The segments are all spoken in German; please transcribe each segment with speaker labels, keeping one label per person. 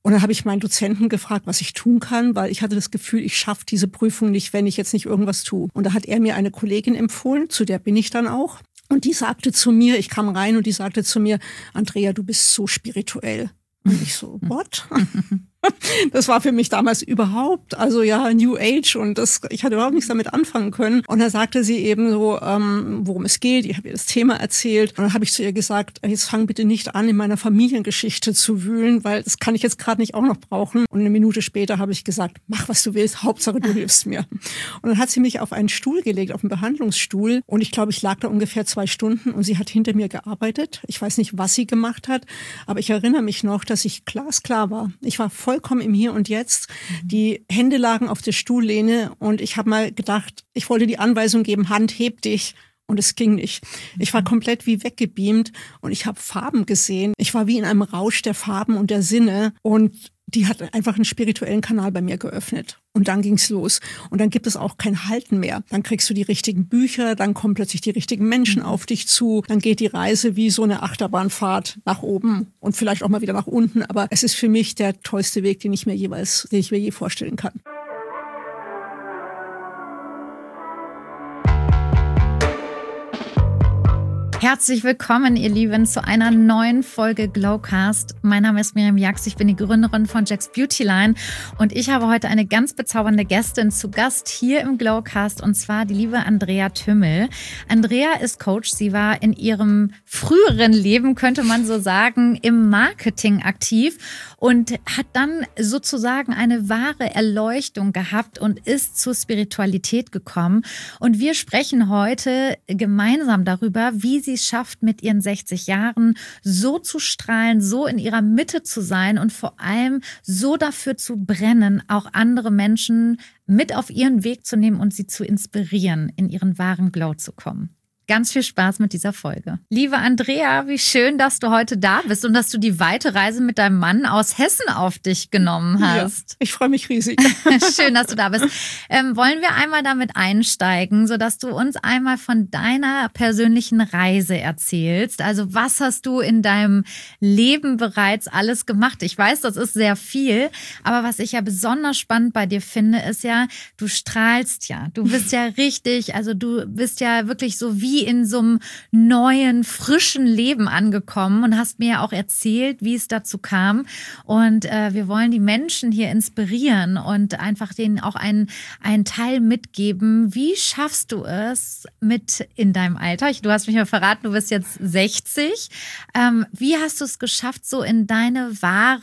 Speaker 1: Und dann habe ich meinen Dozenten gefragt, was ich tun kann, weil ich hatte das Gefühl, ich schaffe diese Prüfung nicht, wenn ich jetzt nicht irgendwas tue. Und da hat er mir eine Kollegin empfohlen, zu der bin ich dann auch. Und die sagte zu mir, ich kam rein und die sagte zu mir, Andrea, du bist so spirituell. Und ich so, what? Das war für mich damals überhaupt, also ja, New Age und ich hatte überhaupt nichts damit anfangen können. Und da sagte sie eben so, worum es geht. Ich habe ihr das Thema erzählt und dann habe ich zu ihr gesagt, jetzt fang bitte nicht an, in meiner Familiengeschichte zu wühlen, weil das kann ich jetzt gerade nicht auch noch brauchen. Und eine Minute später habe ich gesagt, mach was du willst, Hauptsache du hilfst mir. Und dann hat sie mich auf einen Stuhl gelegt, auf einen Behandlungsstuhl und ich glaube, ich lag da ungefähr 2 Stunden und sie hat hinter mir gearbeitet. Ich weiß nicht, was sie gemacht hat, aber ich erinnere mich noch, dass ich glasklar war. Ich war vollkommen im Hier und Jetzt. Die Hände lagen auf der Stuhllehne und ich habe mal gedacht, ich wollte die Anweisung geben, Hand, heb dich. Und es ging nicht. Ich war komplett wie weggebeamt und ich habe Farben gesehen. Ich war wie in einem Rausch der Farben und der Sinne und die hat einfach einen spirituellen Kanal bei mir geöffnet. Und dann ging's los. Und dann gibt es auch kein Halten mehr. Dann kriegst du die richtigen Bücher, dann kommen plötzlich die richtigen Menschen auf dich zu. Dann geht die Reise wie so eine Achterbahnfahrt nach oben und vielleicht auch mal wieder nach unten. Aber es ist für mich der tollste Weg, den ich mir je vorstellen kann.
Speaker 2: Herzlich willkommen, ihr Lieben, zu einer neuen Folge Glowcast. Mein Name ist Miriam Jax, ich bin die Gründerin von Jax Beautyline und ich habe heute eine ganz bezaubernde Gästin zu Gast hier im Glowcast und zwar die liebe Andrea Tümmel. Andrea ist Coach, sie war in ihrem früheren Leben, könnte man so sagen, im Marketing aktiv und hat dann sozusagen eine wahre Erleuchtung gehabt und ist zur Spiritualität gekommen. Und wir sprechen heute gemeinsam darüber, wie sie es schafft, mit ihren 60 Jahren so zu strahlen, so in ihrer Mitte zu sein und vor allem so dafür zu brennen, auch andere Menschen mit auf ihren Weg zu nehmen und sie zu inspirieren, in ihren wahren Glow zu kommen. Ganz viel Spaß mit dieser Folge. Liebe Andrea, wie schön, dass du heute da bist und dass du die weite Reise mit deinem Mann aus Hessen auf dich genommen hast.
Speaker 1: Ja, ich freue mich riesig.
Speaker 2: Schön, dass du da bist. Wollen wir einmal damit einsteigen, sodass du uns einmal von deiner persönlichen Reise erzählst? Also was hast du in deinem Leben bereits alles gemacht? Ich weiß, das ist sehr viel, aber was ich ja besonders spannend bei dir finde, ist ja, du strahlst ja. Du bist ja richtig, also du bist ja wirklich so wie in so einem neuen, frischen Leben angekommen und hast mir ja auch erzählt, wie es dazu kam. Und wir wollen die Menschen hier inspirieren und einfach denen auch einen Teil mitgeben. Wie schaffst du es mit in deinem Alter? Du hast mich ja verraten, du bist jetzt 60. Wie hast du es geschafft, so in deinen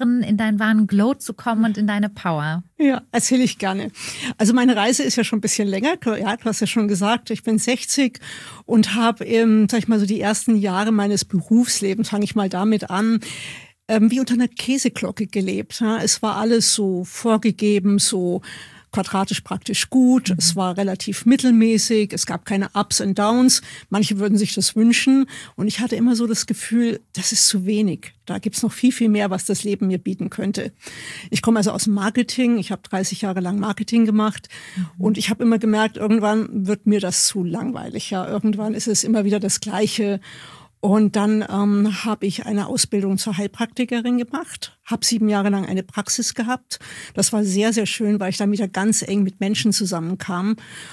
Speaker 2: wahren Glow zu kommen und in deine Power?
Speaker 1: Ja, erzähle ich gerne. Also meine Reise ist ja schon ein bisschen länger. Ja, du hast ja schon gesagt, ich bin 60 und habe, sag ich mal, so die ersten Jahre meines Berufslebens, fange ich mal damit an, wie unter einer Käseglocke gelebt. Ja. Es war alles so vorgegeben, so quadratisch praktisch gut. Es war relativ mittelmäßig. Es gab keine Ups und Downs. Manche würden sich das wünschen. Und ich hatte immer so das Gefühl, das ist zu wenig. Da gibt's noch viel, viel mehr, was das Leben mir bieten könnte. Ich komme also aus dem Marketing. Ich habe 30 Jahre lang Marketing gemacht. Und ich habe immer gemerkt, irgendwann wird mir das zu langweilig. Ja, irgendwann ist es immer wieder das Gleiche. Und dann habe ich eine Ausbildung zur Heilpraktikerin gemacht, habe 7 Jahre lang eine Praxis gehabt. Das war sehr, sehr schön, weil ich dann wieder ganz eng mit Menschen zusammenkam.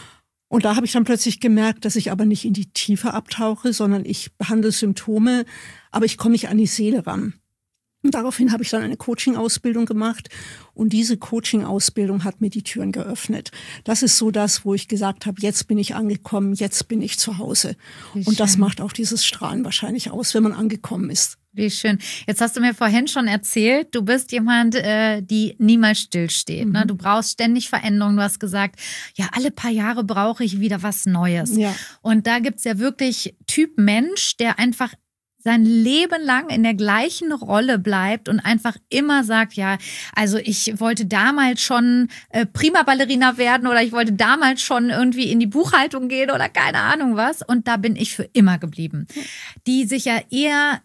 Speaker 1: Und da habe ich dann plötzlich gemerkt, dass ich aber nicht in die Tiefe abtauche, sondern ich behandle Symptome, aber ich komme nicht an die Seele ran. Und daraufhin habe ich dann eine Coaching-Ausbildung gemacht und diese Coaching-Ausbildung hat mir die Türen geöffnet. Das ist so das, wo ich gesagt habe, jetzt bin ich angekommen, jetzt bin ich zu Hause. Und das macht auch dieses Strahlen wahrscheinlich aus, wenn man angekommen ist.
Speaker 2: Wie schön. Jetzt hast du mir vorhin schon erzählt, du bist jemand, die niemals stillsteht. Ne? Du brauchst ständig Veränderungen. Du hast gesagt, ja, alle paar Jahre brauche ich wieder was Neues. Ja. Und da gibt's ja wirklich Typ Mensch, der einfach sein Leben lang in der gleichen Rolle bleibt und einfach immer sagt, ja, also ich wollte damals schon Prima-Ballerina werden oder ich wollte damals schon irgendwie in die Buchhaltung gehen oder keine Ahnung was. Und da bin ich für immer geblieben. Die sich ja eher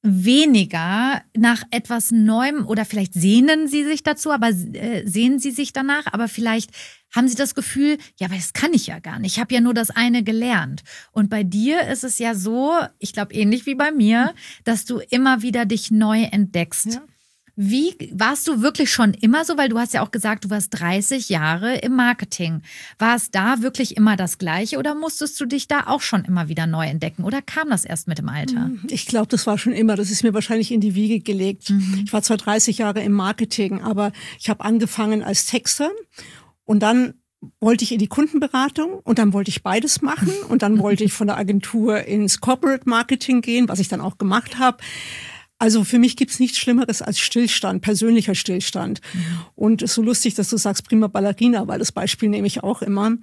Speaker 2: weniger nach etwas Neuem oder vielleicht sehnen sie sich dazu, aber sehen sie sich danach, aber vielleicht haben sie das Gefühl, ja, aber das kann ich ja gar nicht. Ich habe ja nur das eine gelernt. Und bei dir ist es ja so, ich glaube ähnlich wie bei mir, dass du immer wieder dich neu entdeckst. Ja. Wie warst du wirklich schon immer so? Weil du hast ja auch gesagt, du warst 30 Jahre im Marketing. War es da wirklich immer das Gleiche oder musstest du dich da auch schon immer wieder neu entdecken? Oder kam das erst mit dem Alter?
Speaker 1: Ich glaube, das war schon immer. Das ist mir wahrscheinlich in die Wiege gelegt. Ich war zwar 30 Jahre im Marketing, aber ich habe angefangen als Texter und dann wollte ich in die Kundenberatung und dann wollte ich beides machen und dann wollte ich von der Agentur ins Corporate Marketing gehen, was ich dann auch gemacht habe. Also für mich gibt's nichts Schlimmeres als Stillstand, persönlicher Stillstand. Und es ist so lustig, dass du sagst prima Ballerina, weil das Beispiel nehme ich auch immer.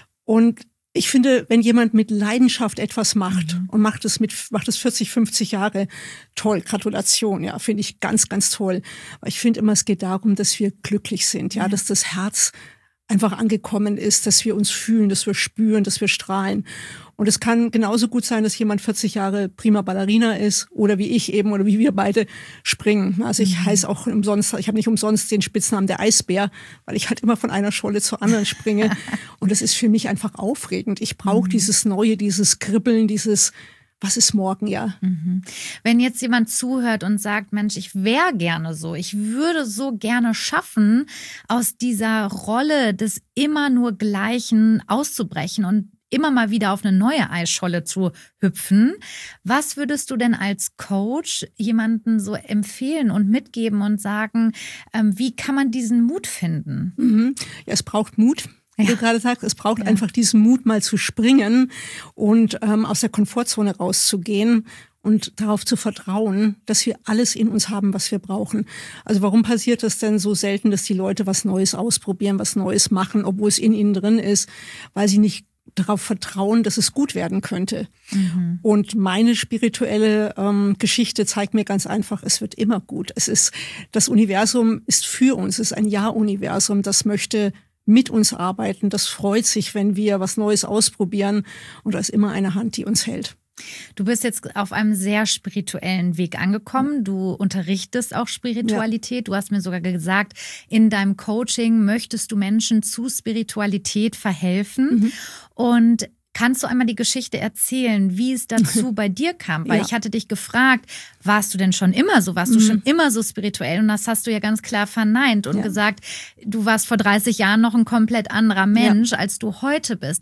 Speaker 1: Und ich finde, wenn jemand mit Leidenschaft etwas macht und macht es 40, 50 Jahre, toll, Gratulation, ja, finde ich ganz, ganz toll. Aber ich finde immer, es geht darum, dass wir glücklich sind, ja, dass das Herz einfach angekommen ist, dass wir uns fühlen, dass wir spüren, dass wir strahlen. Und es kann genauso gut sein, dass jemand 40 Jahre prima Ballerina ist oder wie ich eben oder wie wir beide springen. Also ich heiße auch umsonst, ich habe nicht umsonst den Spitznamen der Eisbär, weil ich halt immer von einer Scholle zur anderen springe. Und das ist für mich einfach aufregend. Ich brauche dieses Neue, dieses Kribbeln, dieses was ist morgen, ja.
Speaker 2: Wenn jetzt jemand zuhört und sagt, Mensch, ich wäre gerne so, ich würde so gerne schaffen, aus dieser Rolle des immer nur Gleichen auszubrechen und immer mal wieder auf eine neue Eisscholle zu hüpfen. Was würdest du denn als Coach jemandem so empfehlen und mitgeben und sagen, wie kann man diesen Mut finden?
Speaker 1: Ja, es braucht Mut. Wie du gerade sagst, es braucht einfach diesen Mut, mal zu springen und aus der Komfortzone rauszugehen und darauf zu vertrauen, dass wir alles in uns haben, was wir brauchen. Also warum passiert das denn so selten, dass die Leute was Neues ausprobieren, was Neues machen, obwohl es in ihnen drin ist, weil sie nicht darauf vertrauen, dass es gut werden könnte. Und meine spirituelle Geschichte zeigt mir ganz einfach, es wird immer gut. Das Universum ist für uns, es ist ein Ja-Universum, das möchte mit uns arbeiten. Das freut sich, wenn wir was Neues ausprobieren. Und da ist immer eine Hand, die uns hält.
Speaker 2: Du bist jetzt auf einem sehr spirituellen Weg angekommen. Du unterrichtest auch Spiritualität. Du hast mir sogar gesagt, in deinem Coaching möchtest du Menschen zu Spiritualität verhelfen. Und kannst du einmal die Geschichte erzählen, wie es dazu bei dir kam? Weil ich hatte dich gefragt, warst du denn schon immer so? Warst du schon immer so spirituell? Und das hast du ja ganz klar verneint und gesagt, du warst vor 30 Jahren noch ein komplett anderer Mensch, als du heute bist.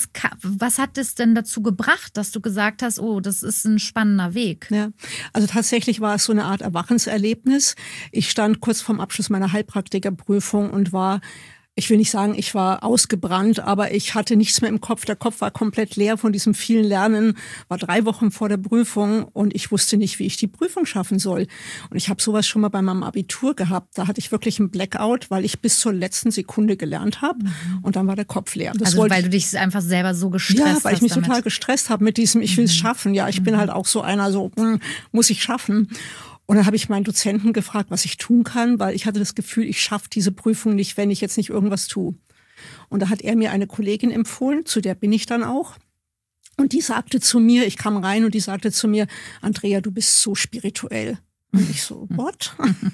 Speaker 2: Was hat es denn dazu gebracht, dass du gesagt hast, oh, das ist ein spannender Weg?
Speaker 1: Ja, also tatsächlich war es so eine Art Erwachenserlebnis. Ich stand kurz vorm Abschluss meiner Heilpraktikerprüfung und ich will nicht sagen, ich war ausgebrannt, aber ich hatte nichts mehr im Kopf. Der Kopf war komplett leer von diesem vielen Lernen, war 3 Wochen vor der Prüfung und ich wusste nicht, wie ich die Prüfung schaffen soll. Und ich habe sowas schon mal bei meinem Abitur gehabt. Da hatte ich wirklich einen Blackout, weil ich bis zur letzten Sekunde gelernt habe und dann war der Kopf leer.
Speaker 2: Weil du dich einfach selber so gestresst hast.
Speaker 1: Ja, weil ich mich total gestresst habe mit diesem, ich will es schaffen. Ja, ich bin halt auch so einer, muss ich schaffen. Und dann habe ich meinen Dozenten gefragt, was ich tun kann, weil ich hatte das Gefühl, ich schaffe diese Prüfung nicht, wenn ich jetzt nicht irgendwas tue. Und da hat er mir eine Kollegin empfohlen, zu der bin ich dann auch. Und die sagte zu mir, ich kam rein und die sagte zu mir, Andrea, du bist so spirituell. Und ich so, what?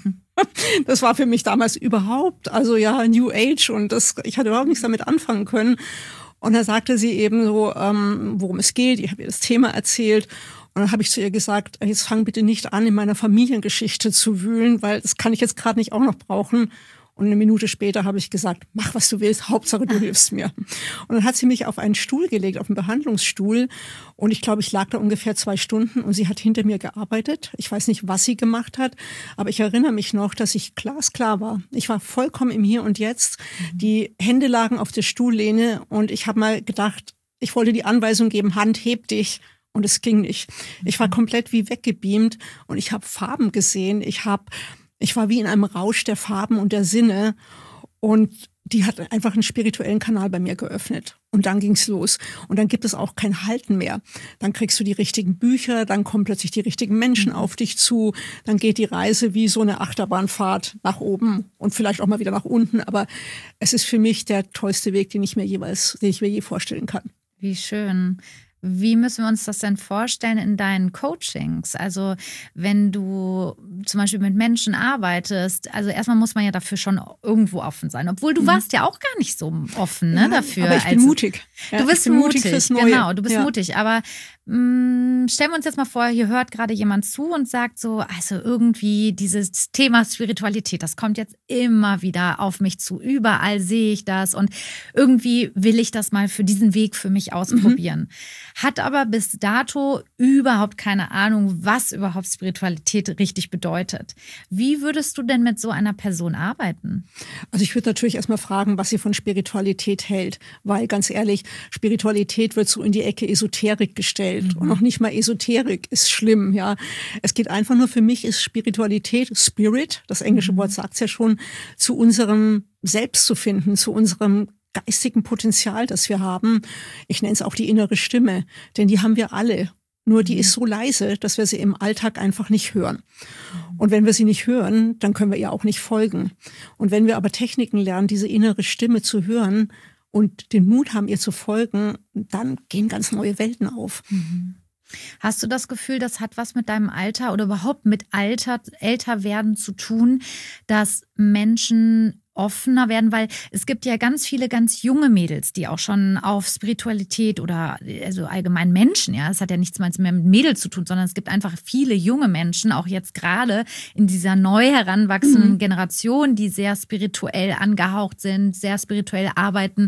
Speaker 1: Das war für mich damals überhaupt, also ja, New Age und ich hatte überhaupt nichts damit anfangen können. Und da sagte sie eben so, worum es geht. Ich habe ihr das Thema erzählt. Und dann habe ich zu ihr gesagt, jetzt fang bitte nicht an, in meiner Familiengeschichte zu wühlen, weil das kann ich jetzt gerade nicht auch noch brauchen. Und 1 Minute später habe ich gesagt, mach, was du willst, Hauptsache du hilfst mir. Und dann hat sie mich auf einen Stuhl gelegt, auf einen Behandlungsstuhl. Und ich glaube, ich lag da ungefähr 2 Stunden und sie hat hinter mir gearbeitet. Ich weiß nicht, was sie gemacht hat, aber ich erinnere mich noch, dass ich glasklar war. Ich war vollkommen im Hier und Jetzt. Die Hände lagen auf der Stuhllehne und ich habe mal gedacht, ich wollte die Anweisung geben, Hand, heb dich. Und es ging nicht. Ich war komplett wie weggebeamt und ich habe Farben gesehen. Ich war wie in einem Rausch der Farben und der Sinne. Und die hat einfach einen spirituellen Kanal bei mir geöffnet. Und dann ging's los. Und dann gibt es auch kein Halten mehr. Dann kriegst du die richtigen Bücher, dann kommen plötzlich die richtigen Menschen auf dich zu. Dann geht die Reise wie so eine Achterbahnfahrt nach oben und vielleicht auch mal wieder nach unten. Aber es ist für mich der tollste Weg, den ich mir je vorstellen kann.
Speaker 2: Wie schön. Wie müssen wir uns das denn vorstellen in deinen Coachings? Also wenn du zum Beispiel mit Menschen arbeitest, also erstmal muss man ja dafür schon irgendwo offen sein. Obwohl du warst ja auch gar nicht so offen, ne, dafür.
Speaker 1: Aber ich bin mutig. Ja,
Speaker 2: du bist mutig
Speaker 1: fürs Neue.
Speaker 2: Genau, du bist mutig. Aber stellen wir uns jetzt mal vor, hier hört gerade jemand zu und sagt so, also irgendwie dieses Thema Spiritualität, das kommt jetzt immer wieder auf mich zu. Überall sehe ich das und irgendwie will ich das mal für diesen Weg für mich ausprobieren. Hat aber bis dato überhaupt keine Ahnung, was überhaupt Spiritualität richtig bedeutet. Wie würdest du denn mit so einer Person arbeiten?
Speaker 1: Also ich würde natürlich erstmal fragen, was sie von Spiritualität hält. Weil ganz ehrlich, Spiritualität wird so in die Ecke Esoterik gestellt. Und noch nicht mal Esoterik ist schlimm. Ja, es geht einfach nur, für mich ist Spiritualität, Spirit, das englische Wort sagt es ja schon, zu unserem Selbst zu finden, zu unserem geistigen Potenzial, das wir haben. Ich nenne es auch die innere Stimme, denn die haben wir alle. Nur die ist so leise, dass wir sie im Alltag einfach nicht hören. Und wenn wir sie nicht hören, dann können wir ihr auch nicht folgen. Und wenn wir aber Techniken lernen, diese innere Stimme zu hören und den Mut haben, ihr zu folgen, dann gehen ganz neue Welten auf.
Speaker 2: Hast du das Gefühl, das hat was mit deinem Alter oder überhaupt mit Älterwerden zu tun, dass Menschen offener werden? Weil es gibt ja ganz viele ganz junge Mädels, die auch schon auf Spiritualität oder also allgemein Menschen, ja, es hat ja nichts mehr mit Mädels zu tun, sondern es gibt einfach viele junge Menschen, auch jetzt gerade in dieser neu heranwachsenden Generation, die sehr spirituell angehaucht sind, sehr spirituell arbeiten.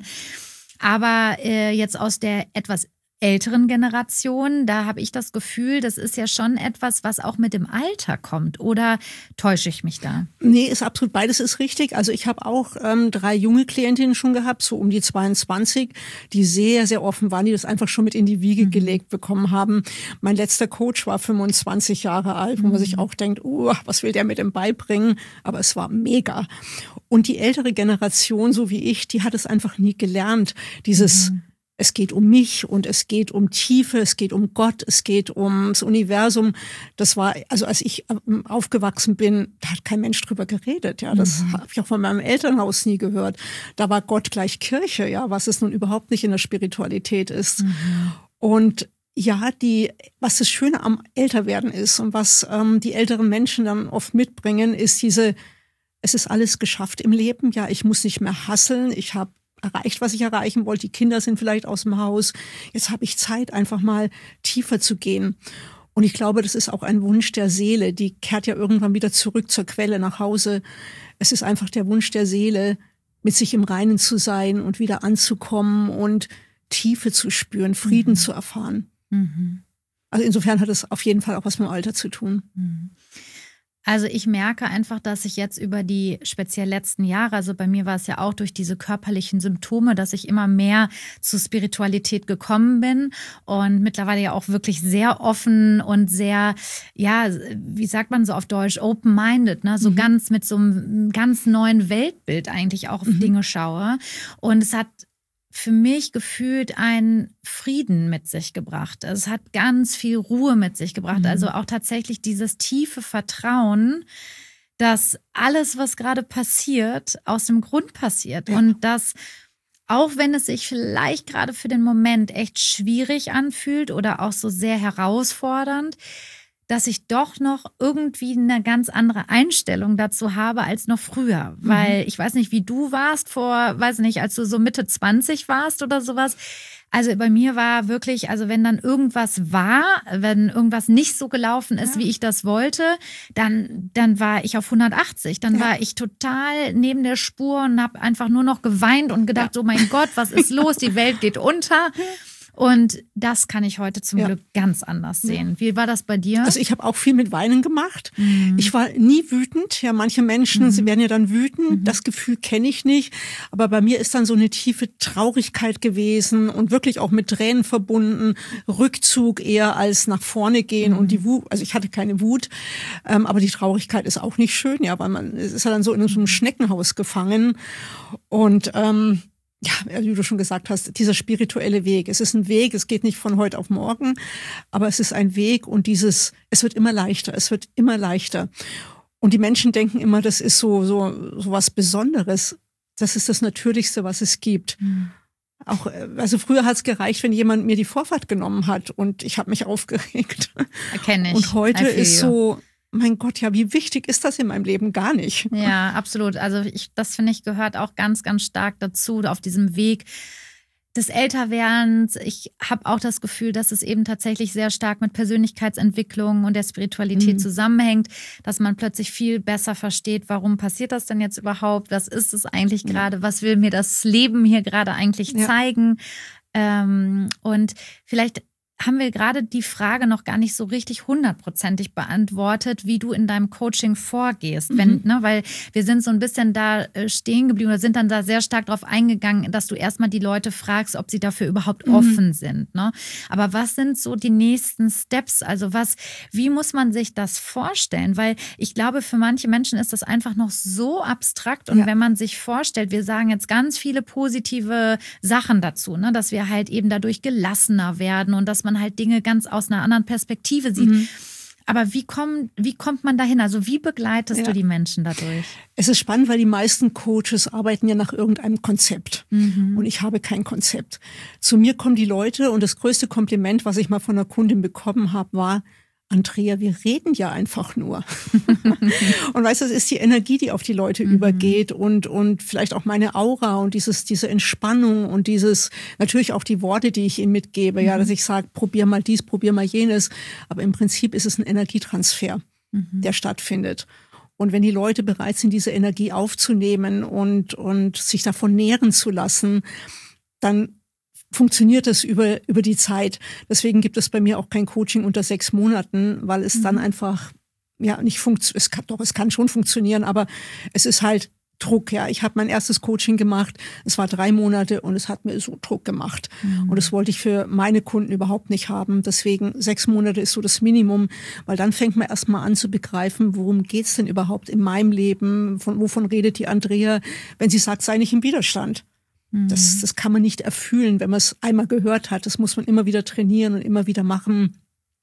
Speaker 2: Aber jetzt aus der etwas älteren Generation, da habe ich das Gefühl, das ist ja schon etwas, was auch mit dem Alter kommt. Oder täusche ich mich da?
Speaker 1: Nee, ist absolut, beides ist richtig. Also ich habe auch 3 junge Klientinnen schon gehabt, so um die 22, die sehr, sehr offen waren, die das einfach schon mit in die Wiege gelegt bekommen haben. Mein letzter Coach war 25 Jahre alt, wo man sich auch denkt, was will der mit dem beibringen? Aber es war mega. Und die ältere Generation, so wie ich, die hat es einfach nie gelernt, dieses es geht um mich und es geht um Tiefe, es geht um Gott, es geht ums Universum. Das war, also als ich aufgewachsen bin, da hat kein Mensch drüber geredet. Ja, das habe ich auch von meinem Elternhaus nie gehört. Da war Gott gleich Kirche, ja, was es nun überhaupt nicht in der Spiritualität ist. Und ja, was das Schöne am Älterwerden ist und was die älteren Menschen dann oft mitbringen, ist es ist alles geschafft im Leben. Ja, ich muss nicht mehr hasseln. Ich habe erreicht, was ich erreichen wollte. Die Kinder sind vielleicht aus dem Haus. Jetzt habe ich Zeit, einfach mal tiefer zu gehen. Und ich glaube, das ist auch ein Wunsch der Seele. Die kehrt ja irgendwann wieder zurück zur Quelle nach Hause. Es ist einfach der Wunsch der Seele, mit sich im Reinen zu sein und wieder anzukommen und Tiefe zu spüren, Frieden zu erfahren. Also insofern hat es auf jeden Fall auch was mit dem Alter zu tun.
Speaker 2: Also ich merke einfach, dass ich jetzt über die speziell letzten Jahre, also bei mir war es ja auch durch diese körperlichen Symptome, dass ich immer mehr zur Spiritualität gekommen bin und mittlerweile ja auch wirklich sehr offen und sehr, ja, wie sagt man so auf Deutsch, open-minded, ne? So ganz mit so einem ganz neuen Weltbild eigentlich auch auf Dinge schaue. Und es hat für mich gefühlt einen Frieden mit sich gebracht. Es hat ganz viel Ruhe mit sich gebracht. Also auch tatsächlich dieses tiefe Vertrauen, dass alles, was gerade passiert, aus dem Grund passiert. Ja. Und dass, auch wenn es sich vielleicht gerade für den Moment echt schwierig anfühlt oder auch so sehr herausfordernd, dass ich doch noch irgendwie eine ganz andere Einstellung dazu habe als noch früher. Weil ich weiß nicht, wie du warst als du so Mitte 20 warst oder sowas. Also bei mir war wirklich, also wenn dann irgendwas war, wenn irgendwas nicht so gelaufen ist, wie ich das wollte, dann war ich auf 180. Dann war ich total neben der Spur und habe einfach nur noch geweint und gedacht, oh mein Gott, was ist los? Die Welt geht unter. Und das kann ich heute zum Glück ganz anders sehen. Wie war das bei dir?
Speaker 1: Also ich habe auch viel mit Weinen gemacht. Ich war nie wütend. Ja, manche Menschen, sie werden ja dann wütend. Das Gefühl kenne ich nicht. Aber bei mir ist dann so eine tiefe Traurigkeit gewesen und wirklich auch mit Tränen verbunden. Rückzug eher als nach vorne gehen und die Wut. Also ich hatte keine Wut, aber die Traurigkeit ist auch nicht schön, ja, weil man ist ja dann so in so einem Schneckenhaus gefangen und ja, wie du schon gesagt hast, dieser spirituelle Weg. Es ist ein Weg, es geht nicht von heute auf morgen, aber es ist ein Weg und es wird immer leichter, es wird immer leichter. Und die Menschen denken immer, das ist so was Besonderes. Das ist das Natürlichste, was es gibt. Auch, also früher hat es gereicht, wenn jemand mir die Vorfahrt genommen hat und ich habe mich aufgeregt.
Speaker 2: Erkenne ich.
Speaker 1: Und heute ist so, mein Gott, ja, wie wichtig ist das in meinem Leben? Gar nicht.
Speaker 2: Ja, absolut. Also das finde ich gehört auch ganz, ganz stark dazu, auf diesem Weg des Älterwerdens. Ich habe auch das Gefühl, dass es eben tatsächlich sehr stark mit Persönlichkeitsentwicklung und der Spiritualität zusammenhängt, dass man plötzlich viel besser versteht, warum passiert das denn jetzt überhaupt? Was ist es eigentlich gerade? Was will mir das Leben hier gerade eigentlich zeigen? Und vielleicht haben wir gerade die Frage noch gar nicht so richtig 100%ig beantwortet, wie du in deinem Coaching vorgehst. Weil wir sind so ein bisschen da stehen geblieben oder sind dann da sehr stark darauf eingegangen, dass du erstmal die Leute fragst, ob sie dafür überhaupt offen sind. Ne? Aber was sind so die nächsten Steps? Also wie muss man sich das vorstellen? Weil ich glaube, für manche Menschen ist das einfach noch so abstrakt. Und wenn man sich vorstellt, wir sagen jetzt ganz viele positive Sachen dazu, ne? Dass wir halt eben dadurch gelassener werden und dass man halt Dinge ganz aus einer anderen Perspektive sieht. Aber wie kommt man dahin? Also wie begleitest du die Menschen dadurch?
Speaker 1: Es ist spannend, weil die meisten Coaches arbeiten ja nach irgendeinem Konzept. Und ich habe kein Konzept. Zu mir kommen die Leute und das größte Kompliment, was ich mal von einer Kundin bekommen habe, war: Andrea, wir reden ja einfach nur. Und weißt du, das ist die Energie, die auf die Leute übergeht und vielleicht auch meine Aura und diese Entspannung und natürlich auch die Worte, die ich ihnen mitgebe, dass ich sage, probier mal dies, probier mal jenes. Aber im Prinzip ist es ein Energietransfer, der stattfindet. Und wenn die Leute bereit sind, diese Energie aufzunehmen und sich davon nähren zu lassen, dann funktioniert es über die Zeit. Deswegen gibt es bei mir auch kein Coaching unter 6 Monaten, weil es dann einfach nicht funktioniert. Es kann schon funktionieren, aber es ist halt Druck. Ja, ich habe mein erstes Coaching gemacht. Es war 3 Monate und es hat mir so Druck gemacht. Und das wollte ich für meine Kunden überhaupt nicht haben. Deswegen 6 Monate ist so das Minimum, weil dann fängt man erstmal an zu begreifen, worum geht's denn überhaupt in meinem Leben? Wovon redet die Andrea, wenn sie sagt, sei nicht im Widerstand? Das kann man nicht erfühlen, wenn man es einmal gehört hat. Das muss man immer wieder trainieren und immer wieder machen.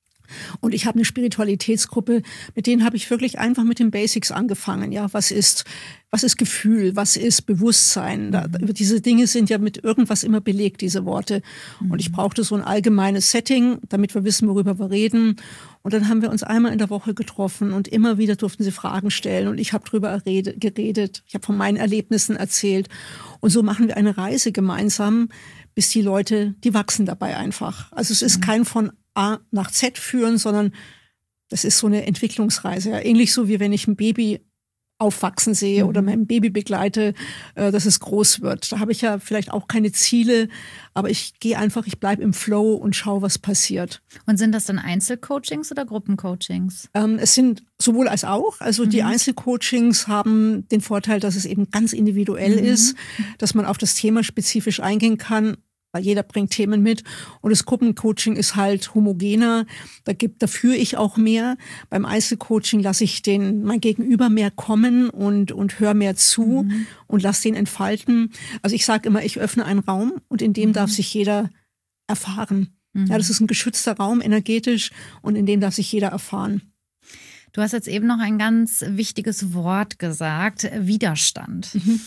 Speaker 1: Und ich habe eine Spiritualitätsgruppe, mit denen habe ich wirklich einfach mit den Basics angefangen. Ja, was ist Gefühl, was ist Bewusstsein? Diese Dinge sind ja mit irgendwas immer belegt, diese Worte. Und ich brauchte so ein allgemeines Setting, damit wir wissen, worüber wir reden. Und dann haben wir uns einmal in der Woche getroffen und immer wieder durften sie Fragen stellen. Und ich habe drüber geredet. Ich habe von meinen Erlebnissen erzählt. Und so machen wir eine Reise gemeinsam, bis die Leute, die wachsen dabei einfach. Also es ist kein von A nach Z führen, sondern das ist so eine Entwicklungsreise. Ja. Ähnlich so, wie wenn ich ein Baby aufwachsen sehe oder mein Baby begleite, dass es groß wird. Da habe ich ja vielleicht auch keine Ziele, aber ich bleibe im Flow und schaue, was passiert.
Speaker 2: Und sind das dann Einzelcoachings oder Gruppencoachings?
Speaker 1: Es sind sowohl als auch. Also die Einzelcoachings haben den Vorteil, dass es eben ganz individuell ist, dass man auf das Thema spezifisch eingehen kann, weil jeder bringt Themen mit. Und das Gruppencoaching ist halt homogener. Da führe ich auch mehr. Beim Einzelcoaching lasse ich mein Gegenüber mehr kommen und höre mehr zu und lasse den entfalten. Also ich sage immer, ich öffne einen Raum und in dem darf sich jeder erfahren. Ja, das ist ein geschützter Raum energetisch und in dem darf sich jeder erfahren.
Speaker 2: Du hast jetzt eben noch ein ganz wichtiges Wort gesagt, Widerstand.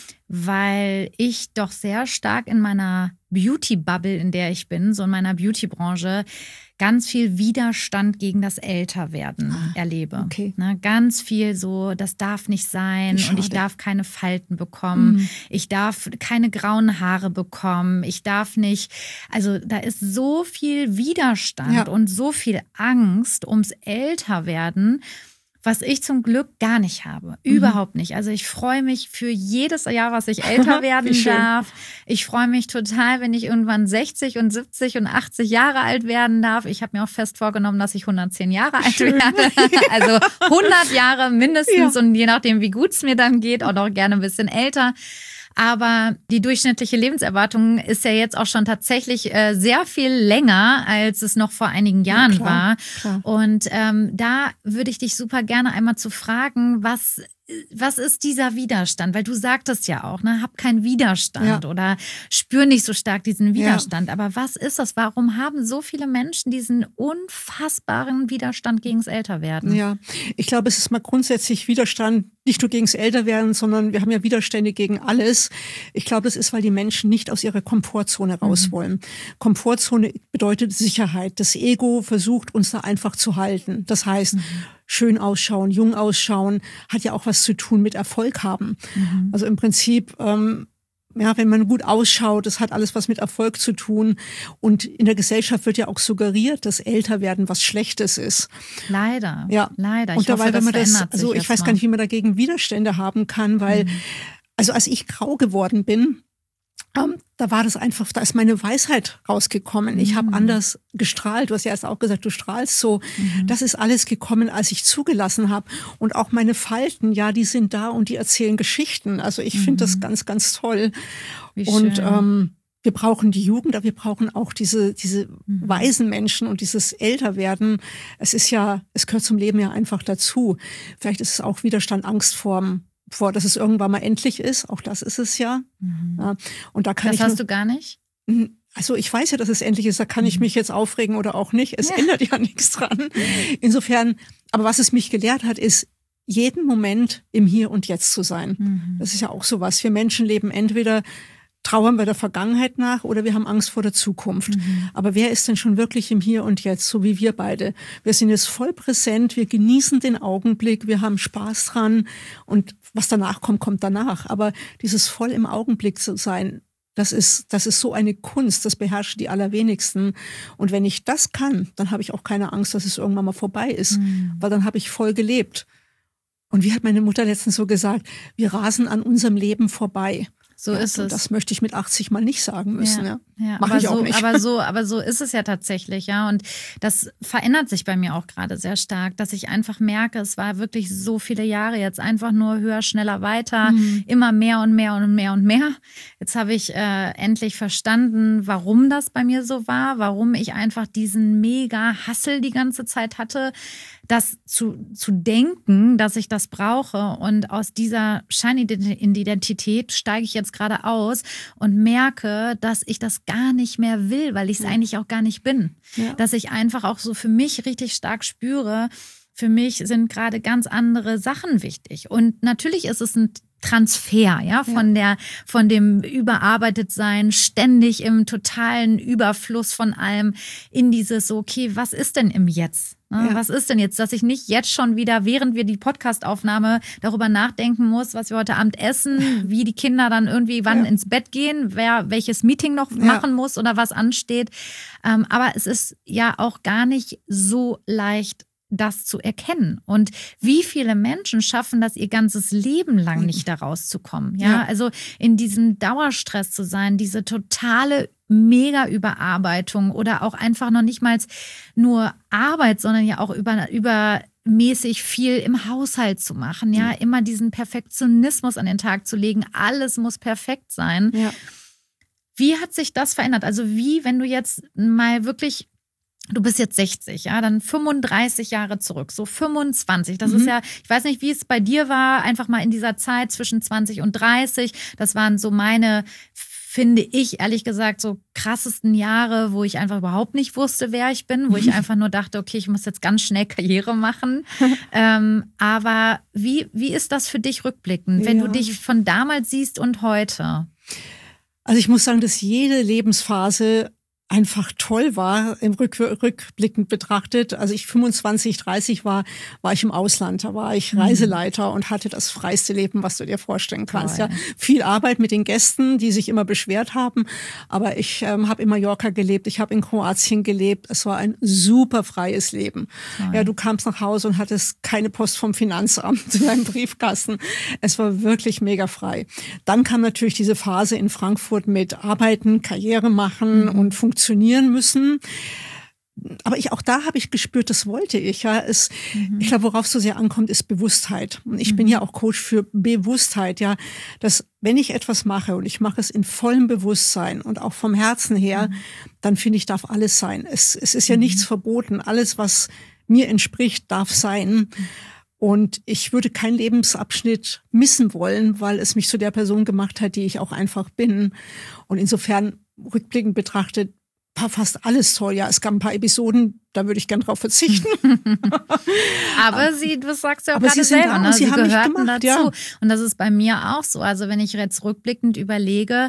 Speaker 2: Weil ich doch sehr stark in meiner Beauty-Bubble, in der ich bin, so in meiner Beauty-Branche, ganz viel Widerstand gegen das Älterwerden erlebe.
Speaker 1: Okay.
Speaker 2: Ne, ganz viel so, das darf nicht sein und ich darf keine Falten bekommen. Ich darf keine grauen Haare bekommen. Ich darf nicht, also da ist so viel Widerstand und so viel Angst ums Älterwerden, was ich zum Glück gar nicht habe. Überhaupt nicht. Also ich freue mich für jedes Jahr, was ich älter werden darf. Ich freue mich total, wenn ich irgendwann 60 und 70 und 80 Jahre alt werden darf. Ich habe mir auch fest vorgenommen, dass ich 110 Jahre alt werde. Also 100 Jahre mindestens und je nachdem, wie gut es mir dann geht, auch noch gerne ein bisschen älter. Aber die durchschnittliche Lebenserwartung ist ja jetzt auch schon tatsächlich sehr viel länger, als es noch vor einigen Jahren war. Klar. Und da würde ich dich super gerne einmal zu fragen, was ist dieser Widerstand? Weil du sagtest ja auch, ne, hab keinen Widerstand oder spür nicht so stark diesen Widerstand. Aber was ist das? Warum haben so viele Menschen diesen unfassbaren Widerstand gegen das Älterwerden?
Speaker 1: Ja, ich glaube, es ist mal grundsätzlich Widerstand nicht nur gegens Älterwerden, sondern wir haben ja Widerstände gegen alles. Ich glaube, das ist, weil die Menschen nicht aus ihrer Komfortzone raus wollen. Komfortzone bedeutet Sicherheit. Das Ego versucht, uns da einfach zu halten. Das heißt, schön ausschauen, jung ausschauen, hat ja auch was zu tun mit Erfolg haben. Also im Prinzip, wenn man gut ausschaut, das hat alles was mit Erfolg zu tun. Und in der Gesellschaft wird ja auch suggeriert, dass Älterwerden was Schlechtes ist.
Speaker 2: Leider.
Speaker 1: Ja,
Speaker 2: leider.
Speaker 1: Und dabei, wenn man das, also ich weiß gar nicht, wie man dagegen Widerstände haben kann, weil, also als ich grau geworden bin, da war das einfach, da ist meine Weisheit rausgekommen. Ich habe anders gestrahlt. Du hast ja erst auch gesagt, du strahlst so. Das ist alles gekommen, als ich zugelassen habe. Und auch meine Falten, ja, die sind da und die erzählen Geschichten. Also ich finde das ganz, ganz toll.
Speaker 2: Wie
Speaker 1: und
Speaker 2: schön.
Speaker 1: Wir brauchen die Jugend, aber wir brauchen auch diese weisen Menschen und dieses Älterwerden. Es gehört zum Leben ja einfach dazu. Vielleicht ist es auch Widerstand, Angst vor, dass es irgendwann mal endlich ist. Auch das ist es ja. Ja. Und da kann
Speaker 2: das hast du gar nicht?
Speaker 1: Also ich weiß ja, dass es endlich ist. Da kann ich mich jetzt aufregen oder auch nicht. Es ändert ja nichts dran. Insofern, aber was es mich gelehrt hat, ist, jeden Moment im Hier und Jetzt zu sein. Das ist ja auch sowas. Wir Menschen leben entweder trauern wir der Vergangenheit nach oder wir haben Angst vor der Zukunft. Aber wer ist denn schon wirklich im Hier und Jetzt, so wie wir beide? Wir sind jetzt voll präsent, wir genießen den Augenblick, wir haben Spaß dran und was danach kommt, kommt danach. Aber dieses voll im Augenblick zu sein, das ist so eine Kunst, das beherrschen die allerwenigsten. Und wenn ich das kann, dann habe ich auch keine Angst, dass es irgendwann mal vorbei ist, weil dann habe ich voll gelebt. Und wie hat meine Mutter letztens so gesagt, wir rasen an unserem Leben vorbei.
Speaker 2: So ist es.
Speaker 1: Das möchte ich mit 80 mal nicht sagen müssen. Ja.
Speaker 2: Mache ich auch nicht. Aber so ist es ja tatsächlich, ja. Und das verändert sich bei mir auch gerade sehr stark, dass ich einfach merke, es war wirklich so viele Jahre jetzt einfach nur höher, schneller, weiter, immer mehr und mehr und mehr und mehr. Jetzt habe ich endlich verstanden, warum das bei mir so war, warum ich einfach diesen mega Hassel die ganze Zeit hatte, das zu denken, dass ich das brauche. Und aus dieser Scheinidentität steige ich jetzt gerade aus und merke, dass ich das gar nicht mehr will, weil ich es eigentlich auch gar nicht bin. Ja. Dass ich einfach auch so für mich richtig stark spüre, für mich sind gerade ganz andere Sachen wichtig. Und natürlich ist es ein Transfer, ja, von dem Überarbeitetsein, ständig im totalen Überfluss von allem in dieses so, okay, was ist denn im Jetzt? Ne? Ja. Was ist denn jetzt, dass ich nicht jetzt schon wieder, während wir die Podcastaufnahme darüber nachdenken muss, was wir heute Abend essen, wie die Kinder dann irgendwie wann ins Bett gehen, wer welches Meeting noch machen muss oder was ansteht. Aber es ist ja auch gar nicht so leicht, das zu erkennen. Und wie viele Menschen schaffen das ihr ganzes Leben lang nicht, da rauszukommen. Ja, also in diesem Dauerstress zu sein, diese totale Mega-Überarbeitung oder auch einfach noch nicht mal nur Arbeit, sondern ja auch übermäßig viel im Haushalt zu machen. Ja, immer diesen Perfektionismus an den Tag zu legen. Alles muss perfekt sein. Ja. Wie hat sich das verändert? Also wie, wenn du jetzt mal wirklich, du bist jetzt 60, ja, dann 35 Jahre zurück, so 25. Das ist ja, ich weiß nicht, wie es bei dir war, einfach mal in dieser Zeit zwischen 20 und 30. Das waren so meine, finde ich, ehrlich gesagt, so krassesten Jahre, wo ich einfach überhaupt nicht wusste, wer ich bin, wo ich einfach nur dachte, okay, ich muss jetzt ganz schnell Karriere machen. Aber wie ist das für dich rückblickend, wenn du dich von damals siehst und heute?
Speaker 1: Also ich muss sagen, dass jede Lebensphase einfach toll war, im rückblickend betrachtet. Also ich 25, 30 war ich im Ausland, da war ich Reiseleiter und hatte das freiste Leben, was du dir vorstellen kannst. Ja, viel Arbeit mit den Gästen, die sich immer beschwert haben, aber ich habe in Mallorca gelebt, ich habe in Kroatien gelebt. Es war ein super freies Leben. Ja, du kamst nach Hause und hattest keine Post vom Finanzamt in deinem Briefkasten. Es war wirklich mega frei. Dann kam natürlich diese Phase in Frankfurt mit Arbeiten, Karriere machen und funktionieren müssen. Aber auch da habe ich gespürt, das wollte ich. Ja, ich glaube, worauf es so sehr ankommt, ist Bewusstheit. Und ich bin ja auch Coach für Bewusstheit. Ja, dass wenn ich etwas mache und ich mache es in vollem Bewusstsein und auch vom Herzen her, dann finde ich, darf alles sein. Es ist ja nichts verboten. Alles, was mir entspricht, darf sein. Und ich würde keinen Lebensabschnitt missen wollen, weil es mich zu der Person gemacht hat, die ich auch einfach bin. Und insofern rückblickend betrachtet, war fast alles toll. Ja, es gab ein paar Episoden, da würde ich gern drauf verzichten.
Speaker 2: Aber du sagst ja auch gerade selber, ne? Sie gehörten dazu. Ja. Und das ist bei mir auch so. Also wenn ich jetzt rückblickend überlege,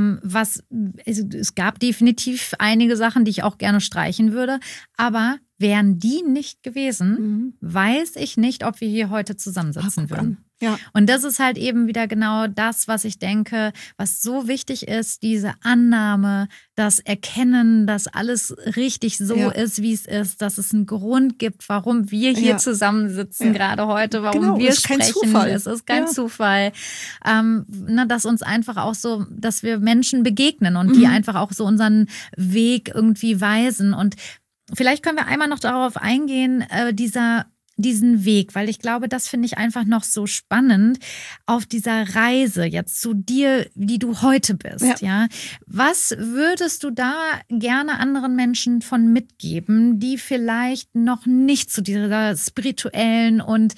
Speaker 2: es gab definitiv einige Sachen, die ich auch gerne streichen würde, aber wären die nicht gewesen, weiß ich nicht, ob wir hier heute zusammensitzen würden. Ja. Und das ist halt eben wieder genau das, was ich denke, was so wichtig ist, diese Annahme, das Erkennen, dass alles richtig so ist, wie es ist, dass es einen Grund gibt, warum wir hier zusammensitzen, gerade heute, warum wir sprechen. Es ist kein Zufall. Dass uns einfach auch so, dass wir Menschen begegnen und die einfach auch so unseren Weg irgendwie weisen. Und vielleicht können wir einmal noch darauf eingehen, diesen Weg, weil ich glaube, das finde ich einfach noch so spannend auf dieser Reise jetzt zu dir, wie du heute bist. Ja. Was würdest du da gerne anderen Menschen von mitgeben, die vielleicht noch nicht zu dieser spirituellen und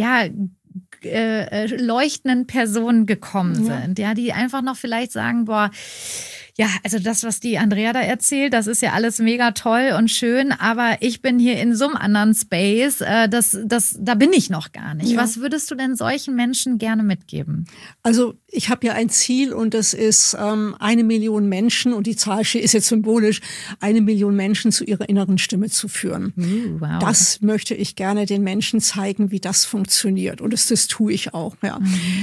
Speaker 2: leuchtenden Person gekommen sind, die einfach noch vielleicht sagen, also das, was die Andrea da erzählt, das ist ja alles mega toll und schön, aber ich bin hier in so einem anderen Space, da bin ich noch gar nicht. Ja. Was würdest du denn solchen Menschen gerne mitgeben?
Speaker 1: Also ich habe ja ein Ziel und das ist 1 Million Menschen, und die Zahl ist jetzt symbolisch, 1 Million Menschen zu ihrer inneren Stimme zu führen. Wow. Das möchte ich gerne den Menschen zeigen, wie das funktioniert, und das tue ich auch. Ja.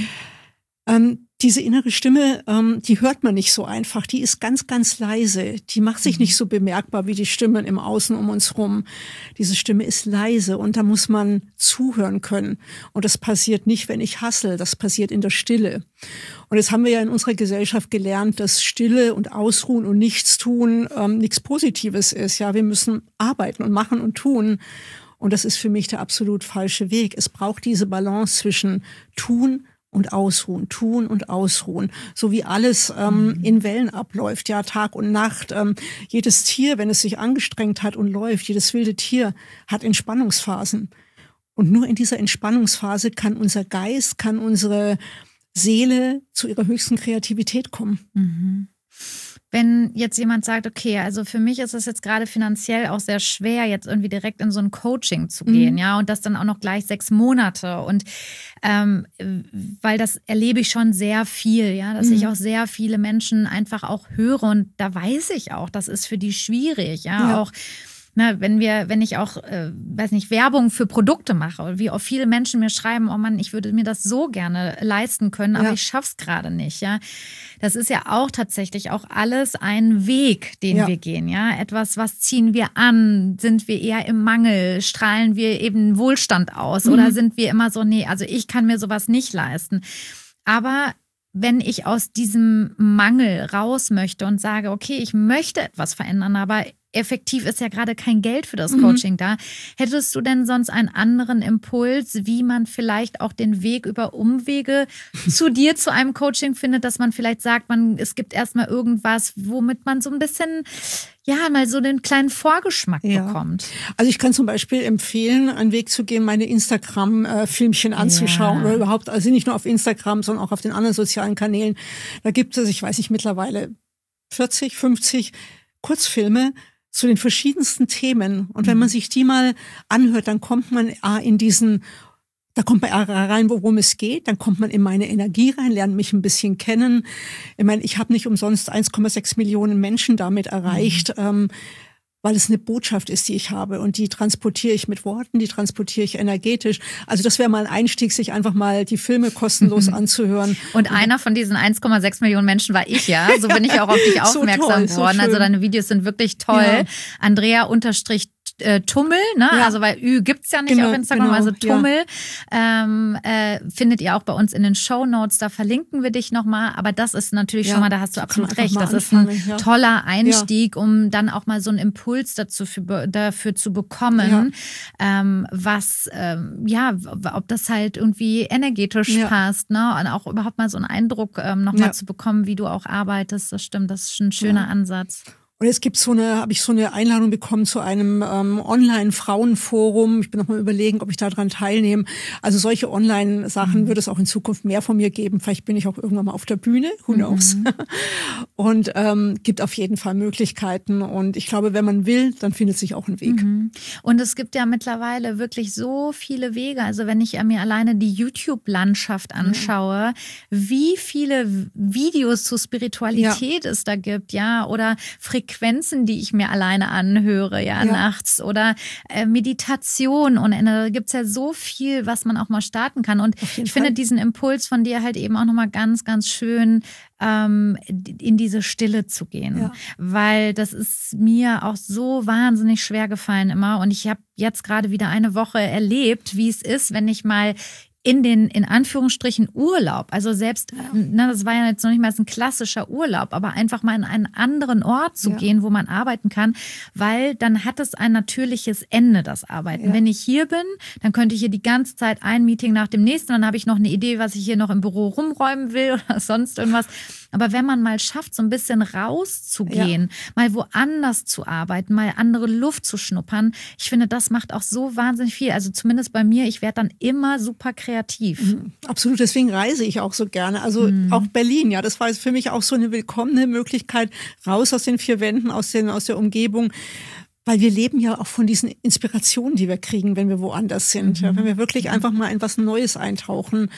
Speaker 1: Diese innere Stimme, die hört man nicht so einfach. Die ist ganz, ganz leise. Die macht sich nicht so bemerkbar wie die Stimmen im Außen um uns rum. Diese Stimme ist leise und da muss man zuhören können. Und das passiert nicht, wenn ich hassle. Das passiert in der Stille. Und jetzt haben wir ja in unserer Gesellschaft gelernt, dass Stille und Ausruhen und Nichtstun nichts Positives ist. Ja, wir müssen arbeiten und machen und tun. Und das ist für mich der absolut falsche Weg. Es braucht diese Balance zwischen Tun und Ausruhen, tun und ausruhen, so wie alles in Wellen abläuft, ja, Tag und Nacht. Jedes Tier, wenn es sich angestrengt hat und läuft, jedes wilde Tier hat Entspannungsphasen. Und nur in dieser Entspannungsphase kann unser Geist, kann unsere Seele zu ihrer höchsten Kreativität kommen.
Speaker 2: Mhm. Wenn jetzt jemand sagt, okay, also für mich ist es jetzt gerade finanziell auch sehr schwer, jetzt irgendwie direkt in so ein Coaching zu gehen, ja, und das dann auch noch gleich 6 Monate, und weil das erlebe ich schon sehr viel, ja, dass ich auch sehr viele Menschen einfach auch höre, und da weiß ich auch, das ist für die schwierig, ja. Auch wenn ich auch, Werbung für Produkte mache, wie auch viele Menschen mir schreiben, oh Mann, ich würde mir das so gerne leisten können, aber ich schaff's gerade nicht, ja. Das ist ja auch tatsächlich auch alles ein Weg, den wir gehen, ja. Etwas, was ziehen wir an? Sind wir eher im Mangel? Strahlen wir eben Wohlstand aus? Oder sind wir immer so, nee, also ich kann mir sowas nicht leisten. Aber wenn ich aus diesem Mangel raus möchte und sage, okay, ich möchte etwas verändern, aber effektiv ist ja gerade kein Geld für das Coaching da. Hättest du denn sonst einen anderen Impuls, wie man vielleicht auch den Weg über Umwege zu dir, zu einem Coaching findet, dass man vielleicht sagt, es gibt erstmal irgendwas, womit man so ein bisschen, mal so den kleinen Vorgeschmack bekommt?
Speaker 1: Also ich kann zum Beispiel empfehlen, einen Weg zu gehen, meine Instagram-Filmchen anzuschauen oder überhaupt, also nicht nur auf Instagram, sondern auch auf den anderen sozialen Kanälen. Da gibt es, ich weiß nicht, mittlerweile 40, 50 Kurzfilme zu den verschiedensten Themen. Und wenn man sich die mal anhört, dann kommt man da kommt man rein, worum es geht, dann kommt man in meine Energie rein, lernt mich ein bisschen kennen. Ich meine, ich habe nicht umsonst 1,6 Millionen Menschen damit erreicht, weil es eine Botschaft ist, die ich habe, und die transportiere ich mit Worten, die transportiere ich energetisch. Also das wäre mal ein Einstieg, sich einfach mal die Filme kostenlos anzuhören.
Speaker 2: Und einer von diesen 1,6 Millionen Menschen war ich, ja. So bin ich auch auf dich aufmerksam geworden. So also deine Videos sind wirklich toll. Ja. Andrea_Tummel, ne? Ja. Also weil Ü gibt's ja nicht auf Instagram, also Tummel. Findet ihr auch bei uns in den Shownotes, da verlinken wir dich nochmal. Aber das ist natürlich schon mal, da hast du absolut recht. Das ist ein toller Einstieg, um dann auch mal so einen Impuls dafür zu bekommen, ob das halt irgendwie energetisch passt, ne? Und auch überhaupt mal so einen Eindruck nochmal zu bekommen, wie du auch arbeitest. Das stimmt, das ist ein schöner Ansatz.
Speaker 1: Und jetzt habe ich so eine Einladung bekommen zu einem Online-Frauenforum. Ich bin noch mal überlegen, ob ich daran teilnehme. Also solche Online-Sachen wird es auch in Zukunft mehr von mir geben. Vielleicht bin ich auch irgendwann mal auf der Bühne, who knows. Und gibt auf jeden Fall Möglichkeiten. Und ich glaube, wenn man will, dann findet sich auch ein Weg.
Speaker 2: Und es gibt ja mittlerweile wirklich so viele Wege. Also wenn ich mir alleine die YouTube-Landschaft anschaue, wie viele Videos zur Spiritualität es da gibt, ja, oder Frequenzen, die ich mir alleine anhöre, nachts, oder Meditation, und da gibt's ja so viel, was man auch mal starten kann. Und ich finde diesen Impuls von dir halt eben auch nochmal ganz, ganz schön, in diese Stille zu gehen, weil das ist mir auch so wahnsinnig schwer gefallen immer, und ich habe jetzt gerade wieder eine Woche erlebt, wie es ist, wenn ich mal in Anführungsstrichen Urlaub, also selbst, das war ja jetzt noch nicht mal ein klassischer Urlaub, aber einfach mal in einen anderen Ort zu gehen, wo man arbeiten kann, weil dann hat es ein natürliches Ende, das Arbeiten. Ja. Wenn ich hier bin, dann könnte ich hier die ganze Zeit ein Meeting nach dem nächsten, dann habe ich noch eine Idee, was ich hier noch im Büro rumräumen will oder sonst irgendwas. Aber wenn man mal schafft, so ein bisschen rauszugehen, mal woanders zu arbeiten, mal andere Luft zu schnuppern, ich finde, das macht auch so wahnsinnig viel. Also zumindest bei mir, ich werde dann immer super kreativ.
Speaker 1: Absolut, deswegen reise ich auch so gerne. Also auch Berlin, das war jetzt für mich auch so eine willkommene Möglichkeit, raus aus den vier Wänden, aus der Umgebung. Weil wir leben ja auch von diesen Inspirationen, die wir kriegen, wenn wir woanders sind. Ja, wenn wir wirklich einfach mal in was Neues eintauchen,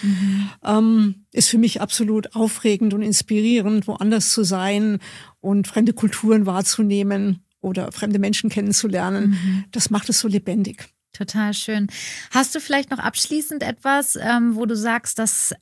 Speaker 1: ist für mich absolut aufregend und inspirierend, woanders zu sein und fremde Kulturen wahrzunehmen oder fremde Menschen kennenzulernen. Das macht es so lebendig.
Speaker 2: Total schön. Hast du vielleicht noch abschließend etwas, wo du sagst, das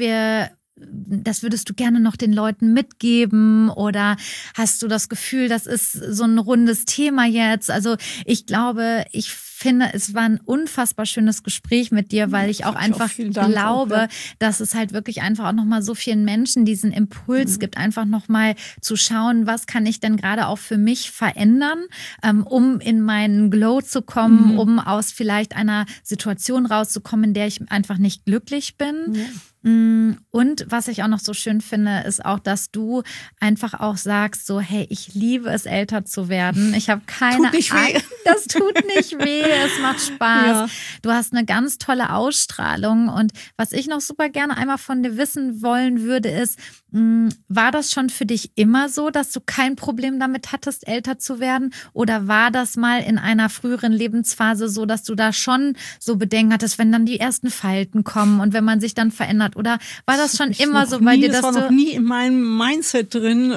Speaker 2: würdest du gerne noch den Leuten mitgeben, oder hast du das Gefühl, das ist so ein rundes Thema jetzt? Also ich glaube, ich finde, es war ein unfassbar schönes Gespräch mit dir, weil ich auch einfach glaube, dass es halt wirklich einfach auch nochmal so vielen Menschen diesen Impuls gibt, einfach nochmal zu schauen, was kann ich denn gerade auch für mich verändern, um in meinen Glow zu kommen, um aus vielleicht einer Situation rauszukommen, in der ich einfach nicht glücklich bin. Und was ich auch noch so schön finde, ist auch, dass du einfach auch sagst, so, hey, ich liebe es, älter zu werden. Ich habe keine Angst. Das tut nicht weh, es macht Spaß. Ja. Du hast eine ganz tolle Ausstrahlung. Und was ich noch super gerne einmal von dir wissen wollen würde, ist, war das schon für dich immer so, dass du kein Problem damit hattest, älter zu werden? Oder war das mal in einer früheren Lebensphase so, dass du da schon so Bedenken hattest, wenn dann die ersten Falten kommen und wenn man sich dann verändert? Oder war das schon immer so bei dir, dass
Speaker 1: das war noch nie in meinem Mindset drin.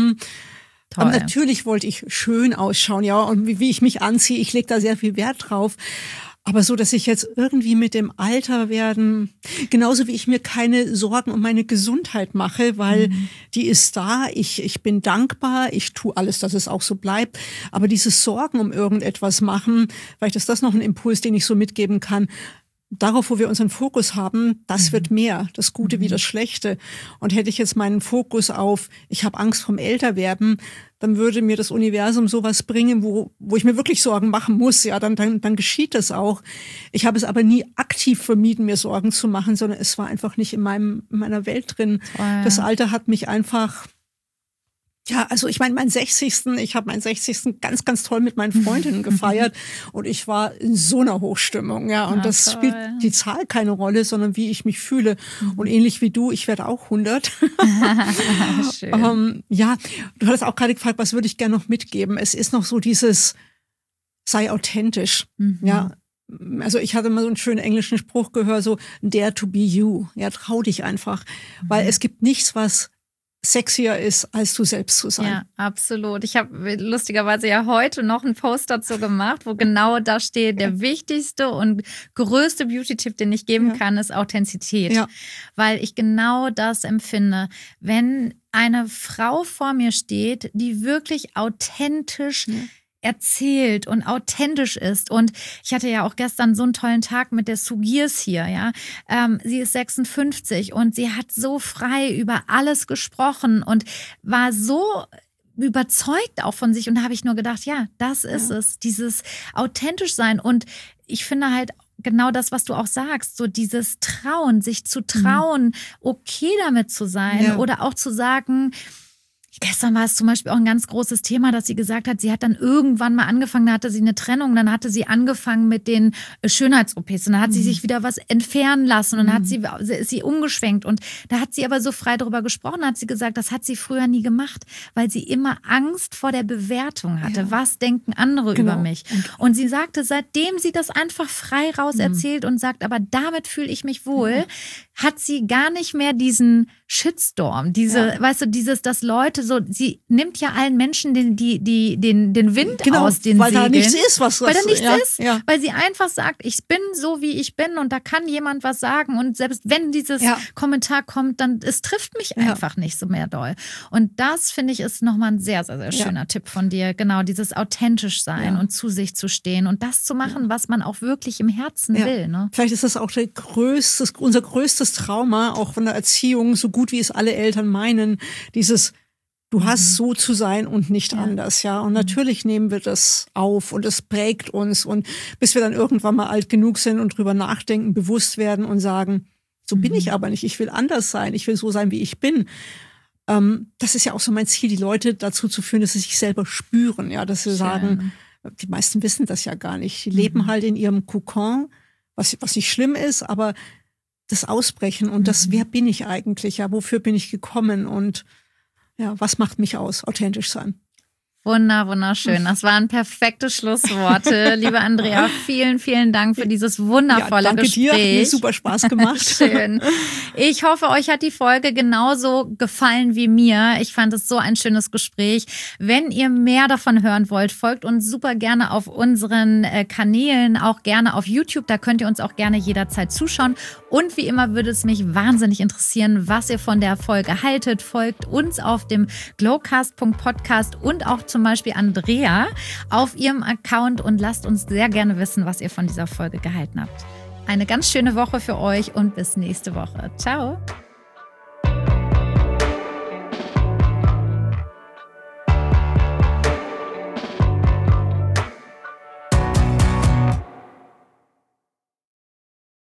Speaker 1: Aber natürlich wollte ich schön ausschauen, und wie ich mich anziehe, ich lege da sehr viel Wert drauf. Aber so, dass ich jetzt irgendwie mit dem Alterwerden, genauso wie ich mir keine Sorgen um meine Gesundheit mache, weil die ist da, ich bin dankbar, ich tue alles, dass es auch so bleibt. Aber dieses Sorgen um irgendetwas machen, vielleicht ist das noch ein Impuls, den ich so mitgeben kann. Darauf, wo wir unseren Fokus haben, das wird mehr, das Gute wie das Schlechte. Und hätte ich jetzt meinen Fokus auf, ich habe Angst vom Älterwerden, dann würde mir das Universum sowas bringen, wo ich mir wirklich Sorgen machen muss. Dann geschieht das auch. Ich habe es aber nie aktiv vermieden, mir Sorgen zu machen, sondern es war einfach nicht in meiner Welt drin. Das Alter hat mich einfach... Ja, also ich meine, ich habe meinen 60. ganz, ganz toll mit meinen Freundinnen gefeiert und ich war in so einer Hochstimmung, und das spielt die Zahl keine Rolle, sondern wie ich mich fühle. Und ähnlich wie du, ich werde auch 100. Schön. Du hattest auch gerade gefragt, was würde ich gerne noch mitgeben? Es ist noch so dieses, sei authentisch, Also ich hatte mal so einen schönen englischen Spruch gehört, so dare to be you, trau dich einfach, weil es gibt nichts, was sexier ist, als du selbst zu sein.
Speaker 2: Ja, absolut. Ich habe lustigerweise ja heute noch einen Post dazu gemacht, wo genau da steht, der wichtigste und größte Beauty-Tipp, den ich geben kann, ist Authentizität. Ja. Weil ich genau das empfinde. Wenn eine Frau vor mir steht, die wirklich authentisch erzählt und authentisch ist. Und ich hatte ja auch gestern so einen tollen Tag mit der Sugirs hier, Sie ist 56 und sie hat so frei über alles gesprochen und war so überzeugt auch von sich. Und da habe ich nur gedacht, das ist es, dieses authentisch sein. Und ich finde halt genau das, was du auch sagst, so dieses Trauen, sich zu trauen, okay damit zu sein oder auch zu sagen, Gestern war es zum Beispiel auch ein ganz großes Thema, dass sie gesagt hat, sie hat dann irgendwann mal angefangen, da hatte sie eine Trennung, dann hatte sie angefangen mit den Schönheits-OPs und dann hat sie sich wieder was entfernen lassen und dann ist sie umgeschwenkt und da hat sie aber so frei darüber gesprochen, hat sie gesagt, das hat sie früher nie gemacht, weil sie immer Angst vor der Bewertung hatte. Ja. Was denken andere über mich? Und sie sagte, seitdem sie das einfach frei raus erzählt und sagt, aber damit fühle ich mich wohl, hat sie gar nicht mehr diesen Shitstorm, weißt du, dass Leute so, sie nimmt ja allen Menschen den Wind aus den
Speaker 1: weil
Speaker 2: Segeln.
Speaker 1: Da nichts ist, weil
Speaker 2: da nichts ist, weil sie einfach sagt, ich bin so, wie ich bin und da kann jemand was sagen und selbst wenn dieses Kommentar kommt, dann es trifft mich einfach nicht so mehr doll. Und das, finde ich, ist nochmal ein sehr, sehr, sehr schöner Tipp von dir. Genau, dieses authentisch sein und zu sich zu stehen und das zu machen, was man auch wirklich im Herzen will. Ne?
Speaker 1: Vielleicht ist das auch unser größtes Trauma, auch von der Erziehung, so gut wie es alle Eltern meinen, dieses du hast so zu sein und nicht anders, ja. Und natürlich nehmen wir das auf und es prägt uns und bis wir dann irgendwann mal alt genug sind und drüber nachdenken, bewusst werden und sagen, so bin ich aber nicht, ich will anders sein, ich will so sein, wie ich bin. Das ist ja auch so mein Ziel, die Leute dazu zu führen, dass sie sich selber spüren, ja, dass sie sagen, die meisten wissen das ja gar nicht. Die leben halt in ihrem Kokon, was nicht schlimm ist, aber das Ausbrechen und das, wer bin ich eigentlich, ja, wofür bin ich gekommen und ja, was macht mich aus? Authentisch sein.
Speaker 2: Wunderschön. Das waren perfekte Schlussworte. Liebe Andrea, vielen, vielen Dank für dieses wundervolle Gespräch.
Speaker 1: Danke dir, hat mir super Spaß gemacht.
Speaker 2: Schön. Ich hoffe, euch hat die Folge genauso gefallen wie mir. Ich fand es so ein schönes Gespräch. Wenn ihr mehr davon hören wollt, folgt uns super gerne auf unseren Kanälen, auch gerne auf YouTube. Da könnt ihr uns auch gerne jederzeit zuschauen. Und wie immer würde es mich wahnsinnig interessieren, was ihr von der Folge haltet. Folgt uns auf dem glowcast.podcast und auch zum Beispiel Andrea auf ihrem Account und lasst uns sehr gerne wissen, was ihr von dieser Folge gehalten habt. Eine ganz schöne Woche für euch und bis nächste Woche. Ciao!